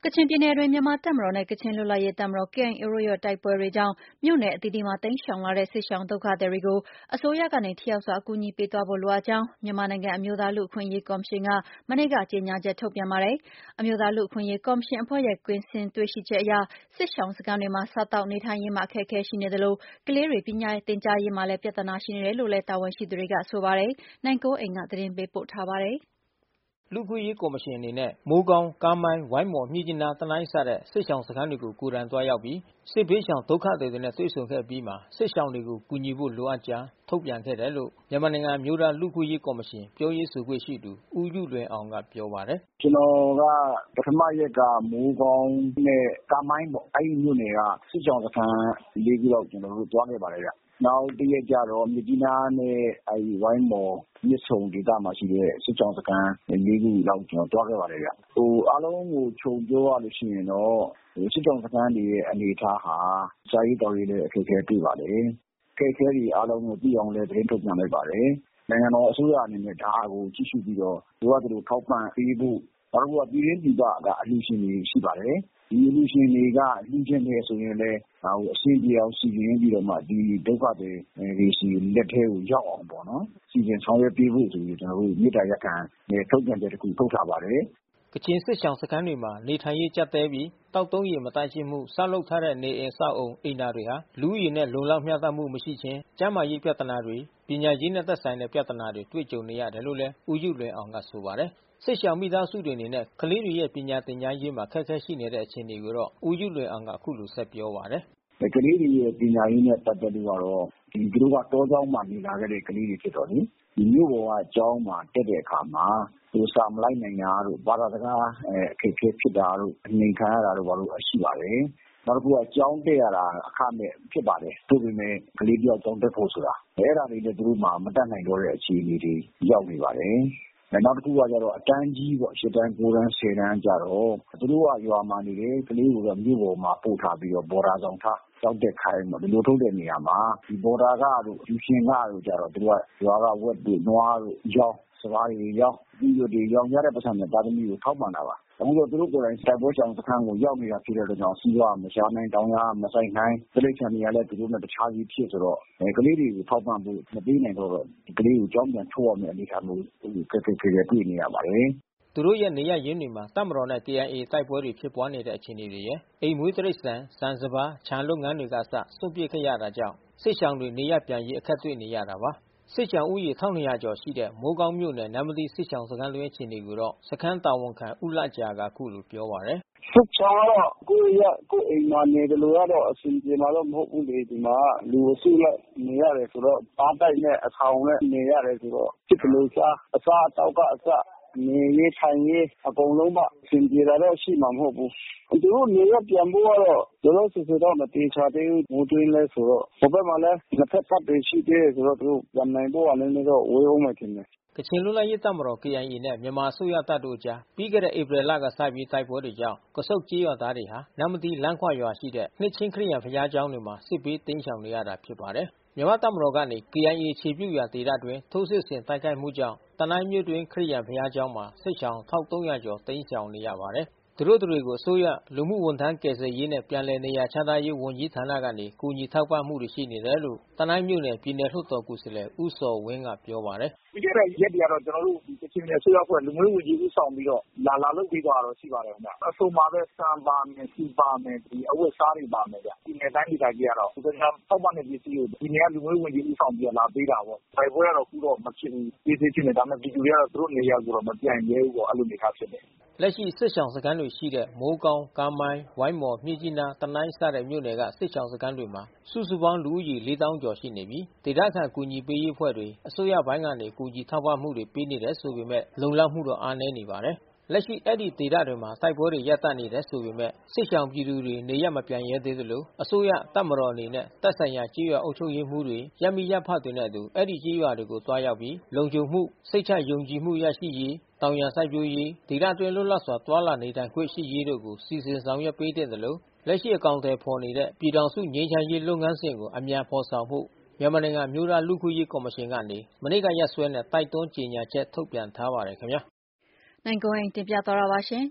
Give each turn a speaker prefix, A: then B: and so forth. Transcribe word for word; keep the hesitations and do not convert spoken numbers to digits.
A: ကချင်ပြည်နယ်တွင်းမြန်မာတပ်မတော်နဲ့ကချင်လွတ်လပ်ရေးတပ်မတော် K I A တို့ရဲ့တိုက်ပွဲတွေကြောင့်မြို့နယ်အသီးသီးမှာတိမ်းရှောင်လာတဲ့စစ်ရှောင်ဒုက္ခသည်တွေကိုအစိုးရကနေထိရောက်စွာအကူအညီပေးသွားဖို့လိုအပ်ကြောင်းမြန်မာနိုင်ငံအမျိုးသားလူ့အခွင့်အရေးကော်မရှင်ကမနေ့ကကြေညာချက်ထုတ်ပြန်ပါတယ်။ အမျိုးသားလူ့အခွင့်အရေးကော်မရှင်အဖွဲ့ရဲ့ကွင်းဆင်းတွေ့ရှိချက်အရစစ်ရှောင်စခန်းတွေမှာစားသောက်နေထိုင်ရေးမှာအခက်အခဲရှိနေသလိုကလေးတွေပညာသင်ကြားရေးမှာလည်းပြဿနာရှိနေတယ်လို့လည်းတာဝန်ရှိသူတွေကဆိုပါတယ်။ နိုင်ကွန်းအိန်ကနေသတင်းပေးပို့ထားပါတယ်။
B: လူ့အခွင့်အရေးကော်မရှင်အနေနဲ့မိုးကောင်းကားမိုင်းဝိုင်းမော်မြစ်ကြီးနားတနိုင်းစတဲ့စစ်ရှောင်စခန်းတွေကိုကိုယ်တိုင်သွားရောက်ပြီးစစ်ဘေးရှောင်ဒုက္ခသည်တွေနဲ့တွေ့ဆုံခဲ့ပြီးမှစစ်ရှောင်တွေကိုကူညီဖို့လိုအပ်ကြောင်းထုတ်ပြန်ခဲ့တယ်လို့မြန်မာနိုင်ငံအမျိုးသားလူ့အခွင့်အရေးကော်မရှင်ပြောရေးဆိုခွင့်ရှိသူဦးယုလွင်အောင်ကပြောပါတယ်
C: ။ကျွန်တော်ကပထမရက်ကမိုးကောင်းနဲ့ကားမိုင်းပေါ့အဲဒီမြို့နယ်ကစစ်ရှောင်စခန်းလေးခုလောက်ကျွန်တော်တို့သွားခဲ့ပါတယ်ဗျ။နောက်တရက်ကျတော့မြစ်ကြီးနားနဲ့အဲဒီဝိုင်းမော်မြစ်ဆုံဒေသမှာရှိတဲ့စစ်ရှောင်စခန်းလေးခုလောက်ကျွန်တော်သွားခဲ့ပါတယ်ဗျ။ဟိုအားလုံးကိုခြုံပြောရလို့ရှိရင်တော့စစ်ရှောင်စခန်းတွေရဲ့အနေအထားဟာစာရေးတော်ရေးလည်းအခက်အခဲတွေ့ပါတယ်။အခက်အခဲတွေအားလုံးကိုသိအောင်လည်းသတင်းထုတ်ပြန်လိုက်ပါတယ်။နိုင်ငံတော်အစိုးရအနေနဲ့ဒါကိုကြည့်ရှုပြီးတော့လိုအပ်သလိုထောက်ပံ့ပေးဖို့နောက်တစ်ခုကပြည်ရင်းပြည်ပကအလှူရှင်တွေရှိပါတယ်။ဒီအလှူရှင်တွေကလှူခြင်းတယ်ဆိုရင်လည်းဒါကိုအရှင်းပြေအောင်စီစဉ်ပြီးတော့မှဒီဒုက္ခတွေတွေစီလက်ထဲကိုရောက်အောင်ပေါ့နော်။စီစဉ်ဆောင်ရွက်ပေးဖို့ဆိုပြီးကျွန်တော်တို့မြေတားရက်ခံနဲ့ထုတ်ပြန်ချက်တစ်ခုထုတ်ထားပါတယ်
B: ။ကချင်စစ်ရှောင်စခန်းတွေမှာနေထိုင်ရေးကြပ်တည်းပြီးတောက်သုံးရေမတန့်ရှင်းမှုဆောက်လုပ်ထားတဲ့နေအိမ်ဆောက်အုံအိမ်သာတွေဟာလူဦးရေနဲ့လုံလောက်မျှတမှုမရှိခြင်းကျန်းမာရေးပြဿနာတွေပညာရေးနဲ့သက်ဆိုင်တဲ့ပြဿနာတွေတွေ့ကြုံနေရတယ်လို့လည်းဦးယုလွင်အောင်ကဆိုပါတယ်။စစ်ရှောင်မိသားစုတွေအနေနဲ့ကလေးတွေရဲ့ပညာသင်ကြားရေးမှာအခက်အခဲရှိနေတဲ့အခြေအနေကိုတော့ဦးယုလွင်အောင်ကအခုလိုဆက်ပြောပါတယ်
C: ။ကလေးတွေရဲ့ပညာရေးနဲ့ပတ်သက်လို့ကတော့ဒီသူတို့ကတောကျောင်းမှာနေလာခဲ့တဲ့ကလေးတွေဖြစ်တော့လေဒီမြို့ပေါ်ကကျောင်းမှာတက်တဲ့အခါမှာသူစာမလိုက်နိုင်တာတို့ဘာသာစကားအခက်အခဲဖြစ်တာတို့အနေခံရတာတို့ဘာလို့ရှိပါတယ်။နောက်တစ်ခုကကျောင်းတက်ရတာအခမဲ့ဖြစ်ပါတယ်။သို့ပေမဲ့ကလေးတယောက်ကျောင်းတက်ဖို့ဆိုတာအဲ့ဒါတွေလည်းသူတို့မှမတတ်နိုင်တော့တဲ့အခြေအနေတွေရောက်နေပါတယ်။နောက်တစ်ခုကကျတော့အတန်းကြီးပေါ့ရှစ်တန်းကိုးတန်းဆယ်တန်းကျတော့သူတို့ကရွာမှာနေတယ်ကလေးကိုတော့မြို့ပေါ်မှာပို့ထားပြီးတော့ဘော်ဒါဆောင်ထားကြောက်တဲ့ခိုင်းပေါ့ဒီလိုထုတ်တဲ့နေရာမှာဒီဘော်ဒါကတို့ယူရှင်ကတို့ကြတော့သူတို့ကရွာကဝက်တို့နွားတို့ရောင်းစပါးတွေရောင်းပြီးတော့ဒီရောင်းရတဲ့ပတ်စံနဲ့သားသမီးကိုထောက်ပံ့တာပါအခုတော့သူတို့ကိုယ်တိုင်စိုက်ပွဲချောင်စခန်းကိုရောက်နေတာဖြစ်တဲ့အတွက်ကြောင့်စီးပွားမရှာနိုင်တောင်းရမဆိုင်နိုင်တိရစ္ဆာန်တွေကလည်းသူတို့နဲ့တခြားကြီးဖြစ်ဆိုတော့ကလေးတွေကိုထောက်ပံ့ဖို့မပေးနိုင်တော့ဒီကလေးကိုကြောင်းပြန်ထုတ်ရမယ့်အနေအထားမျိုးကက်ကက်ခဲခဲတွေ့နေရပါတယ်
B: သူတို့ရဲ့နေရရင်းတွေမှာတပ်မတော်နဲ့ K I A တိုက်ပွဲတွေဖြစ်ပွားနေတဲ့အခြေအနေတွေရယ်အိမ်မွေးတိရစ္ဆာန်ဆန်စပါးခြံလုပ်ငန်းတွေကစစွန့်ပစ်ခဲ့ရတာကြောင့်စစ်ရှောင်တွေနေရပြန်ရေးအခက်တွေ့နေရတာပါစစ်ရှောင်ဦးရေတစ်ထောင်နှစ်ရာကျော်ရှိတဲ့မိုးကောင်းမြို့နယ်နမ်းမတီးစစ်ရှောင်စခန်းတွင်းအခြေအနေကိုတော့စခန်းတာဝန်ခံဦးလကြာကအခုလိုပြောပါတယ်
C: စစ်ချောင်းတော့ကိုရကိုအိမ်မှာနေတယ်လို့ကတော့အဆင်ပြေမှာတော့မဟုတ်ဘူးလေဒီမှာလူအစုလိုက်နေရတယ်ဆိုတော့ပါတိုက်နဲ့အဆောင်နဲ့နေရတယ်ဆိုတော့ဖြစ်ကလေးစားအစားအသောက်ကအစနေရေးထိုင်ရေးအကုန်လုံးပါအဆင်ပြေတာတော့ရှိမှာမဟုတ်ဘူးသူတို့နေရပြန်ဖို့ကတော့လောလောဆယ်ဆယ်တော့မတေချာသေးဘူးမိုးတွင်းလဲဆိုတော့ဘဘမှာလဲနှစ်ဖက်တပ်တွေရှိသေးတယ်ဆိုတော့သူတို့ပြန်နိုင်ဖို့ကလည်းတော့ဝေးအောင်မှထင်တယ်
B: ကချင်လွတ်လပ်ရေးတပ်မတော် K I A နဲ့မြန်မာအစိုးရတပ်တို့အကြားပြီးခဲ့တဲ့ဧပြီလကစပြီးတိုက်ပွဲတွေကြောင့်ကဆုတ်ကျေးရွာသားတွေဟာနမ်းမတီးလမ်းခွရွာရှိတဲ့နှစ်ချင်းခရစ်ယာန်ဘုရားကျောင်းတွေမှာစစ်ဘေးတိမ်းရှောင်နေရတာဖြစ်ပါတယ်။မြန်မာတပ်မတော်ကနေ K I A ခြေပြုရာဒေသတွင်ထိုးစစ်ဆင်တိုက်ခိုက်မှုကြောင့်တနိုင်းမြို့တွင်ခရစ်ယာန်ဘုရားကျောင်းမှာစစ်ရှောင်တစ်ထောင်သုံးရာကျော်တိမ်းရှောင်နေရပါတယ်။သူတို့တွေကိုအစိုးရလူမှုဝန်ထမ်းကယ်ဆယ်ရေးနဲ့ပြန်လည်နေရာချထားရေးဝန်ကြီးဌာနကနေကူညီထောက်ပံ့မှုတွေရှိနေတယ်လို့တနိုင်းမြို့နယ်ပြည်နယ်လွှတ်တော်ကိုယ်စားလှယ်ဦးစောဝင်းကပြောပါတယ်
C: ။ပြီးခဲ့တဲ့ရက်တွေကတော့ကျွန်တော်တို့ဒီကချင်နယ်အစိုးရအဖွဲ့လူမျိုးဝန်ကြီးဦးဆောင်ပြီးတော့လာလာလုပ်ပြီးတော့ရှိပါတယ်ခင်ဗျ။အဆိုမှာပဲစံပါမယ်စီပါမယ်ဒီအဝတ်စားတွေပါမယ်ဗျ။ဒီနယ်တိုင်းဒေသကြီးကတော့ဒီကနေ့ထောက်ပံ့တဲ့ပစ္စည်းကိုဒီနေ့ကလူမျိုးဝန်ကြီးဦးဆောင်ပြီးလာပေးတာပေါ့။ဖိုင်ပွဲကတော့ခုတော့မဖြစ်ဘူး။ဒီသေးချင်းနဲ့ဒါပေမဲ့ဒီလူတွေကတော့သူတို့နေရာကိုတော့မပြန်ရဲဘူးပေါ့အဲ့လိုနေထားဖြစ်တယ်
B: ။လက်ရှိစစ်ရှောင်စခန်းတွေရှိတဲ့မိုးကောင်းကားမိုင်းဝိုင်းမော်မြစ်ကြီးနားတနိုင်းစတဲ့မြို့နယ်ကစစ်ရှောင်စခန်းတွေမှာစုစုပေါင်းလူဦးရေလေးသောင်းကျော်ရှိနေပြီးဒေသခံကူညီပေးရေးအဖွဲ့တွေအစိုးရပိုင်းကနေကူညီထောက်ပံ့မှုတွေပေးနေတယ်ဆိုပေမဲ့လုံလောက်မှုတော့အားနည်းနေပါတယ်။လက်ရှိအဲ့ဒီဒေသတွေမှာတိုက်ပွဲတွေရပ်တန့်နေတယ်ဆိုပေမဲ့စစ်ရှောင်ပြည်သူတွေနေရမပြန်ရဲသေးသလိုအစိုးရတပ်မတော်အနေနဲ့တပ်ဆိုင်ရာကြေးရွာအုပ်ချုပ်ရေးမှုတွေရပ်မိရပ်ဖတွေနဲ့အတူအဲ့ဒီကြေးရွာတွေကိုတွားရောက်ပြီးလုံခြုံမှုစိတ်ချယုံကြည်မှုရရှိရေးတောင်ယာစိုက်ပျိုးရေးဒေသတွင်းလွတ်လပ်စွာတွာလာနေထိုင်ခွင့်ရှိရေးတို့ကိုစီစဉ်ဆောင်ရွက်ပေးတဲ့လို့လက်ရှိအကောင့်တွေဖော်နေတဲ့ပြည်ထောင်စုငြိမ်းချမ်းရေးလုပ်ငန်းစဉ်ကိုအမြန်ဖော်ဆောင်မှုမြန်မာနိုင်ငံမျိုးသားလူ့ခွင့်ရေးကော်မရှင်ကနေမနေ့ကရက်စွဲနဲ့တိုက်တွန်းကြေညာချက်ထုတ်ပြန်ထားပါတယ်ခင်ဗျာ
A: နိုင်ကွန်းအိန်တင်ပြသွားတာပါရှင်